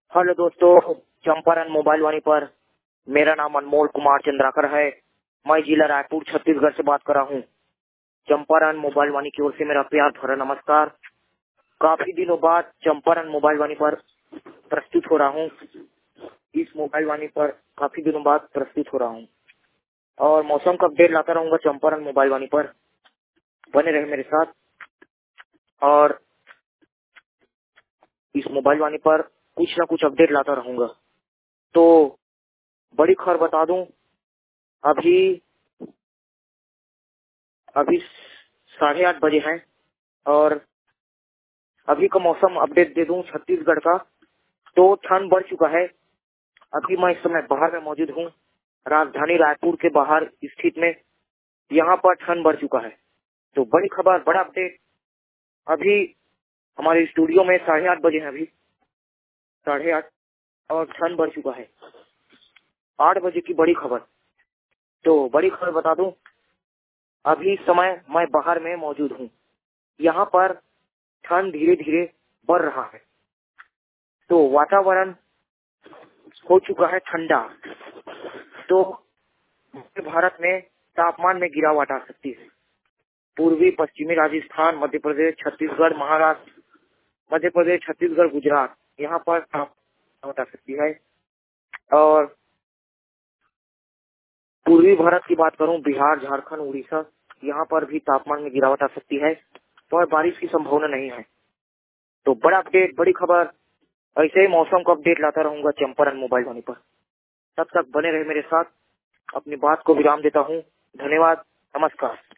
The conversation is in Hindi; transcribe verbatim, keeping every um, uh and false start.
हेलो दोस्तों, चंपारण मोबाइल वाणी पर मेरा नाम अनमोल कुमार चंद्राकर है। मैं जिला रायपुर छत्तीसगढ़ से बात कर रहा हूँ। चंपारण मोबाइल वाणी की ओर से मेरा प्यार भरा नमस्कार। काफी दिनों बाद चंपारण मोबाइल वाणी पर प्रस्तुत हो रहा हूँ। इस मोबाइल वाणी पर काफी दिनों बाद प्रस्तुत हो रहा हूँ और मौसम का अपडेट लाता रहूंगा चंपारण मोबाइल वाणी पर। बने रहे मेरे साथ। और इस मोबाइल वाणी पर कुछ ना कुछ अपडेट लाता रहूंगा। तो बड़ी खबर बता दूं, अभी अभी साढ़े आठ बजे हैं और अभी का मौसम अपडेट दे दूं छत्तीसगढ़ का। तो ठंड बढ़ चुका है। अभी मैं इस समय बाहर में मौजूद हूं, राजधानी रायपुर के बाहर स्थित में। यहाँ पर ठंड बढ़ चुका है। तो बड़ी खबर, बड़ा अपडेट। अभी हमारे स्टूडियो में साढ़े आठ बजे हैं, अभी साढ़े आठ और ठंड बढ़ चुका है। आठ बजे की बड़ी खबर। तो बड़ी खबर बता दूं, अभी समय मैं बाहर में मौजूद हूँ। यहाँ पर ठंड धीरे धीरे बढ़ रहा है। तो वातावरण हो चुका है ठंडा। तो भारत में तापमान में गिरावट आ सकती है। पूर्वी पश्चिमी राजस्थान, मध्य प्रदेश, छत्तीसगढ़, महाराष्ट्र, मध्य प्रदेश, छत्तीसगढ़, गुजरात, यहाँ पर गिरावट आ सकती है। और पूर्वी भारत की बात करूं, बिहार, झारखंड, उड़ीसा, यहाँ पर भी तापमान में गिरावट आ सकती है और बारिश की संभावना नहीं है। तो बड़ा अपडेट, बड़ी खबर, ऐसे ही मौसम का अपडेट लाता रहूंगा चंपारण मोबाइल वाणी पर। तब तक बने रहे मेरे साथ। अपनी बात को विराम देता हूँ। धन्यवाद, नमस्कार।